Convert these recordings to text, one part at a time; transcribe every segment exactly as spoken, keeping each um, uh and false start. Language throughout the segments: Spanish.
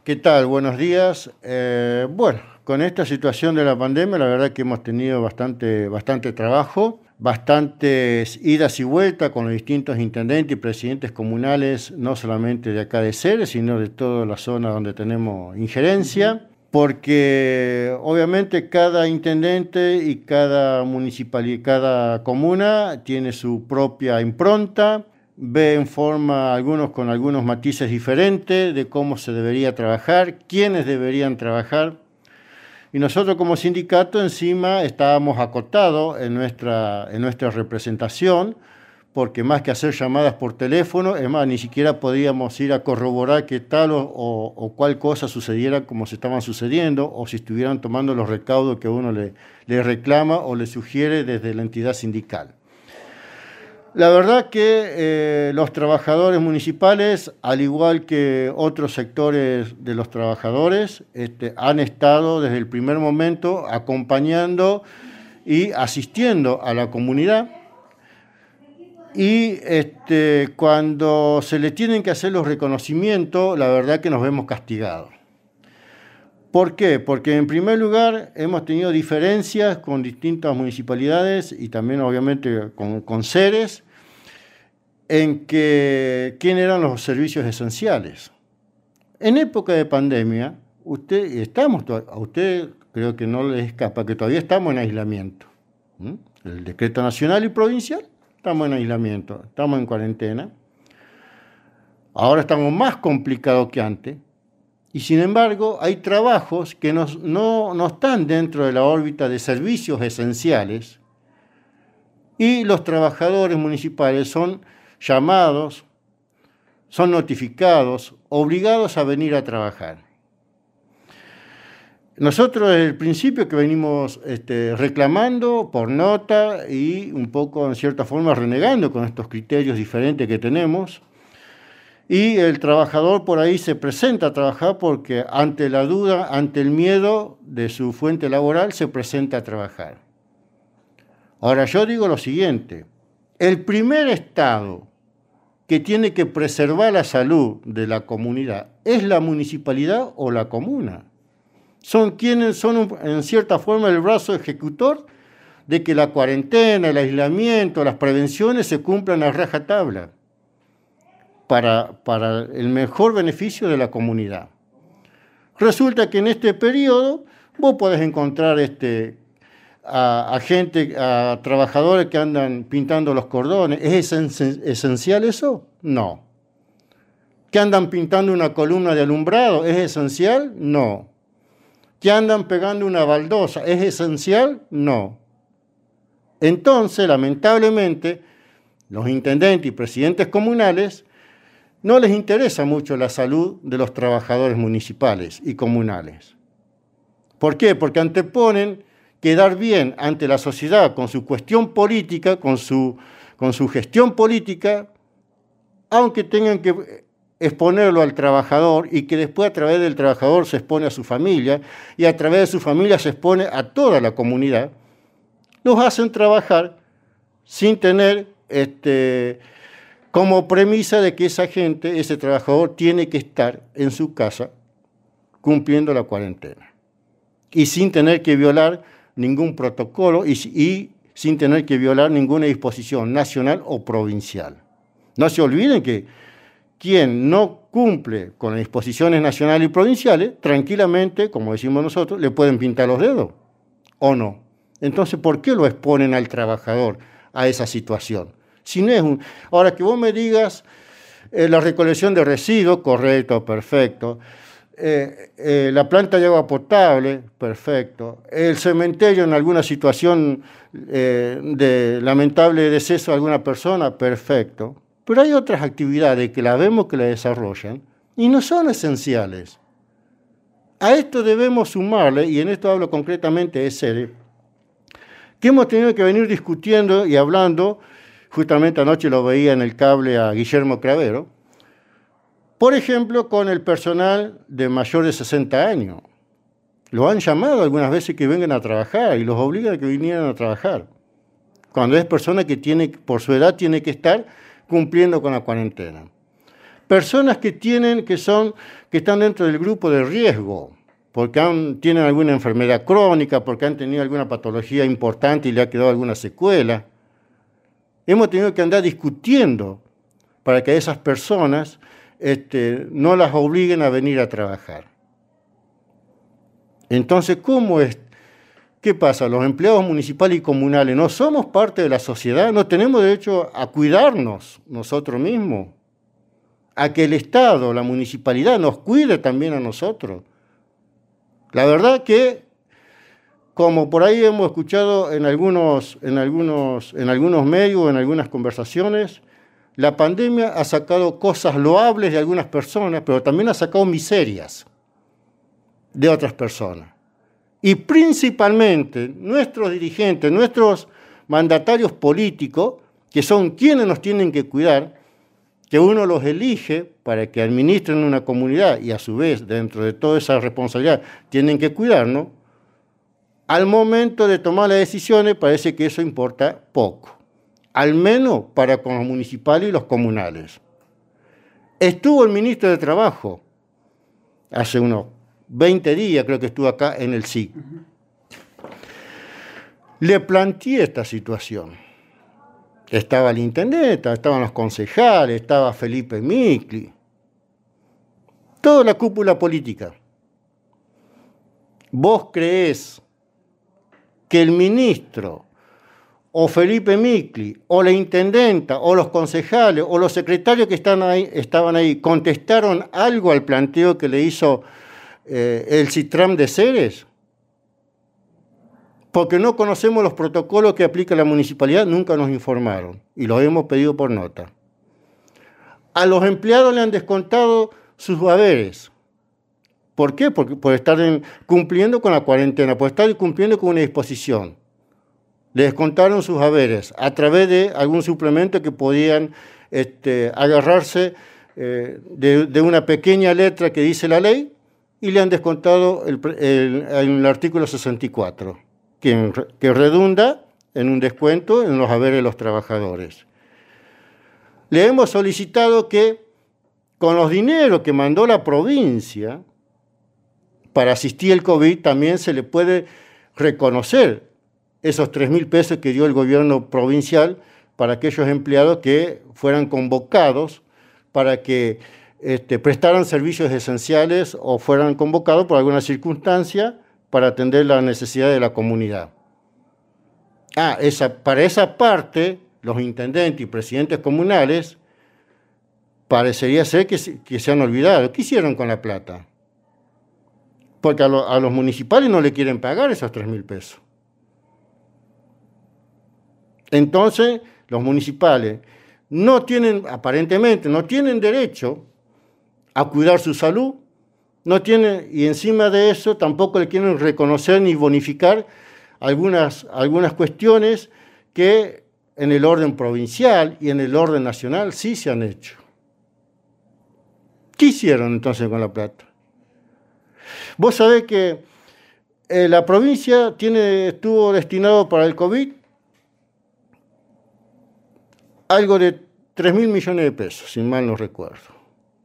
¿Qué tal? Buenos días. Eh, bueno, con esta situación de la pandemia, la verdad que hemos tenido bastante, bastante trabajo, bastantes idas y vueltas con los distintos intendentes y presidentes comunales, no solamente de acá de Ceres, sino de toda la zona donde tenemos injerencia, porque obviamente cada intendente y cada municipalidad, cada comuna tiene su propia impronta, ve en forma, algunos con algunos matices diferentes de cómo se debería trabajar, quiénes deberían trabajar. Y nosotros como sindicato encima estábamos acotados en nuestra, en nuestra representación, porque más que hacer llamadas por teléfono, es más, ni siquiera podíamos ir a corroborar qué tal o, o, o cuál cosa sucediera como se estaban sucediendo, o si estuvieran tomando los recaudos que uno le, le reclama o le sugiere desde la entidad sindical. La verdad que eh, los trabajadores municipales, al igual que otros sectores de los trabajadores, este, han estado desde el primer momento acompañando y asistiendo a la comunidad. Y este, cuando se le tienen que hacer los reconocimientos, la verdad que nos vemos castigados. ¿Por qué? Porque en primer lugar hemos tenido diferencias con distintas municipalidades y también obviamente con, con Ceres, en que quién eran los servicios esenciales. En época de pandemia, usted, estamos, a usted creo que no le escapa que todavía estamos en aislamiento. ¿Mm? El decreto nacional y provincial, estamos en aislamiento, estamos en cuarentena. Ahora estamos más complicados que antes. Y sin embargo, hay trabajos que nos, no, no están dentro de la órbita de servicios esenciales y los trabajadores municipales son llamados, son notificados, obligados a venir a trabajar. Nosotros desde el principio que venimos este, reclamando por nota y un poco en cierta forma renegando con estos criterios diferentes que tenemos, y el trabajador por ahí se presenta a trabajar porque ante la duda, ante el miedo de su fuente laboral, se presenta a trabajar. Ahora yo digo lo siguiente, el primer estado que tiene que preservar la salud de la comunidad es la municipalidad o la comuna. Son quienes son en cierta forma el brazo ejecutor de que la cuarentena, el aislamiento, las prevenciones se cumplan a rajatabla. Para, para el mejor beneficio de la comunidad. Resulta que en este periodo vos podés encontrar este, a, a gente, a trabajadores que andan pintando los cordones. ¿Es esencial eso? No. ¿Que andan pintando una columna de alumbrado? ¿Es esencial? No. ¿Que andan pegando una baldosa? ¿Es esencial? No. Entonces, lamentablemente, los intendentes y presidentes comunales no les interesa mucho la salud de los trabajadores municipales y comunales. ¿Por qué? Porque anteponen quedar bien ante la sociedad con su cuestión política, con su, con su gestión política, aunque tengan que exponerlo al trabajador y que después a través del trabajador se expone a su familia y a través de su familia se expone a toda la comunidad, los hacen trabajar sin tener este, como premisa de que esa gente, ese trabajador, tiene que estar en su casa cumpliendo la cuarentena y sin tener que violar ningún protocolo y, y sin tener que violar ninguna disposición nacional o provincial. No se olviden que quien no cumple con las disposiciones nacionales y provinciales, tranquilamente, como decimos nosotros, le pueden pintar los dedos, ¿o no? Entonces, ¿por qué lo exponen al trabajador a esa situación? Si no es un... Ahora, que vos me digas eh, la recolección de residuos, correcto, perfecto. Eh, eh, la planta de agua potable, perfecto. El cementerio en alguna situación eh, de lamentable deceso de alguna persona, perfecto. Pero hay otras actividades que la vemos que la desarrollan y no son esenciales. A esto debemos sumarle, y en esto hablo concretamente de Ceres, que hemos tenido que venir discutiendo y hablando. Justamente anoche lo veía en el cable a Guillermo Cravero, por ejemplo, con el personal de mayor de sesenta años. Lo han llamado algunas veces que vengan a trabajar y los obligan a que vinieran a trabajar. Cuando es persona que tiene, por su edad tiene que estar cumpliendo con la cuarentena. Personas que, tienen, que, son, que están dentro del grupo de riesgo, porque han, tienen alguna enfermedad crónica, porque han tenido alguna patología importante y le ha quedado alguna secuela. Hemos tenido que andar discutiendo para que esas personas este, no las obliguen a venir a trabajar. Entonces, ¿cómo es? ¿Qué pasa? Los empleados municipales y comunales no somos parte de la sociedad, no tenemos derecho a cuidarnos nosotros mismos, a que el Estado, la municipalidad nos cuide también a nosotros. La verdad que, como por ahí hemos escuchado en algunos, en algunos, en algunos medios, en algunas conversaciones, la pandemia ha sacado cosas loables de algunas personas, pero también ha sacado miserias de otras personas. Y principalmente nuestros dirigentes, nuestros mandatarios políticos, que son quienes nos tienen que cuidar, que uno los elige para que administren una comunidad y a su vez, dentro de toda esa responsabilidad, tienen que cuidarnos, al momento de tomar las decisiones parece que eso importa poco, al menos para con los municipales y los comunales. Estuvo el ministro de Trabajo hace unos veinte días, creo que estuvo acá en el S I C. Le planteé esta situación. Estaba el intendente, estaban los concejales, estaba Felipe Micli, toda la cúpula política. ¿Vos creés que el ministro, o Felipe Micli, o la intendenta, o los concejales, o los secretarios que están ahí, estaban ahí, contestaron algo al planteo que le hizo eh, el CITRAM de Ceres? Porque no conocemos los protocolos que aplica la municipalidad, nunca nos informaron, y los hemos pedido por nota. A los empleados le han descontado sus haberes. ¿Por qué? Porque por estar en, cumpliendo con la cuarentena, por estar cumpliendo con una disposición. Le descontaron sus haberes a través de algún suplemento que podían este, agarrarse eh, de, de una pequeña letra que dice la ley, y le han descontado el, el, el artículo sesenta y cuatro, que, que redunda en un descuento en los haberes de los trabajadores. Le hemos solicitado que con los dineros que mandó la provincia para asistir al COVID también se le puede reconocer esos tres mil pesos que dio el gobierno provincial para aquellos empleados que fueran convocados para que este, prestaran servicios esenciales o fueran convocados por alguna circunstancia para atender las necesidades de la comunidad. Ah, esa, para esa parte, los intendentes y presidentes comunales parecería ser que, que se han olvidado. ¿Qué hicieron con la plata? Porque a, lo, a los municipales no le quieren pagar esos tres mil pesos. Entonces, los municipales no tienen, aparentemente, no tienen derecho a cuidar su salud, no tienen, y encima de eso tampoco le quieren reconocer ni bonificar algunas, algunas cuestiones que en el orden provincial y en el orden nacional sí se han hecho. ¿Qué hicieron entonces con la plata? Vos sabés que eh, la provincia tiene, estuvo destinado para el COVID algo de tres mil millones de pesos, si mal no recuerdo.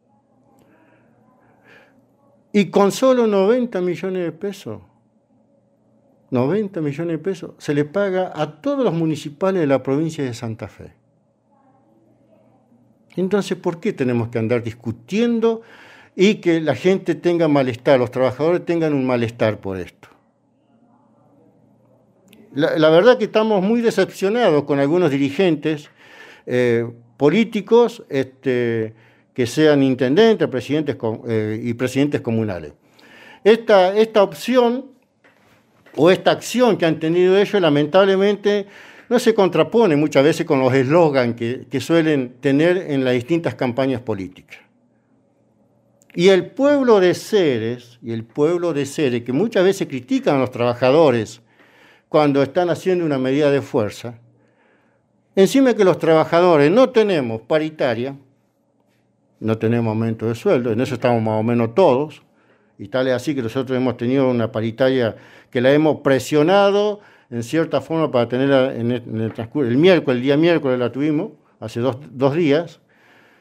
Y con solo noventa millones de pesos, noventa millones de pesos, se le paga a todos los municipales de la provincia de Santa Fe. Entonces, ¿por qué tenemos que andar discutiendo y que la gente tenga malestar, los trabajadores tengan un malestar por esto? La, la verdad que estamos muy decepcionados con algunos dirigentes eh, políticos este, que sean intendentes, presidentes eh, y presidentes comunales. Esta, esta opción o esta acción que han tenido ellos, lamentablemente, no se contrapone muchas veces con los eslogans que, que suelen tener en las distintas campañas políticas. Y el pueblo de Ceres, y el pueblo de Ceres, que muchas veces critican a los trabajadores cuando están haciendo una medida de fuerza, encima que los trabajadores no tenemos paritaria, no tenemos aumento de sueldo, en eso estamos más o menos todos, y tal es así que nosotros hemos tenido una paritaria que la hemos presionado en cierta forma para tenerla en el, en el transcurso. El miércoles, el día miércoles la tuvimos, hace dos, dos días.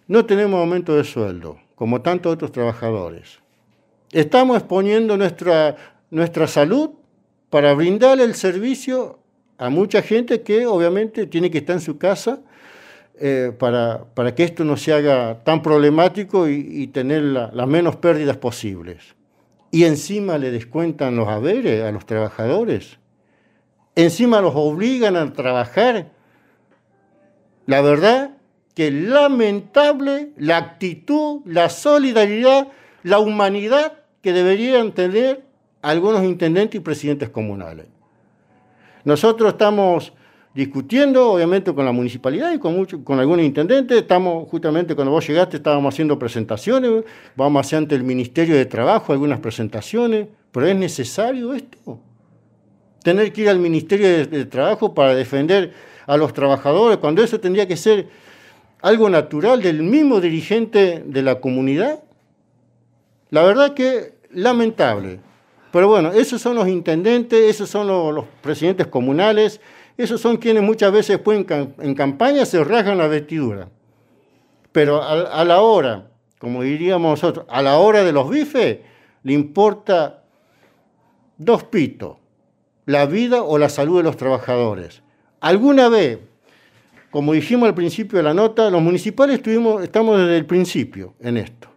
no tenemos aumento de sueldo, como tantos otros trabajadores. Estamos exponiendo nuestra, nuestra salud para brindarle el servicio a mucha gente que obviamente tiene que estar en su casa eh, para, para que esto no se haga tan problemático y, y tener la, las menos pérdidas posibles. Y encima le descuentan los haberes a los trabajadores. Encima los obligan a trabajar. La verdad que es lamentable la actitud, la solidaridad, la humanidad que deberían tener algunos intendentes y presidentes comunales. Nosotros estamos discutiendo, obviamente, con la municipalidad y con, mucho, con algunos intendentes. Estamos, justamente cuando vos llegaste, estábamos haciendo presentaciones. Vamos a hacer ante el Ministerio de Trabajo algunas presentaciones. Pero ¿es necesario esto? Tener que ir al Ministerio de, de Trabajo para defender a los trabajadores, cuando eso tendría que ser algo natural del mismo dirigente de la comunidad. La verdad que lamentable. Pero bueno, esos son los intendentes, esos son los, los presidentes comunales, esos son quienes muchas veces después en, en campaña se rasgan la vestidura. Pero a, a la hora, como diríamos nosotros, a la hora de los bifes, le importa dos pitos, la vida o la salud de los trabajadores. Alguna vez, como dijimos al principio de la nota, los municipales estuvimos, estamos desde el principio en esto.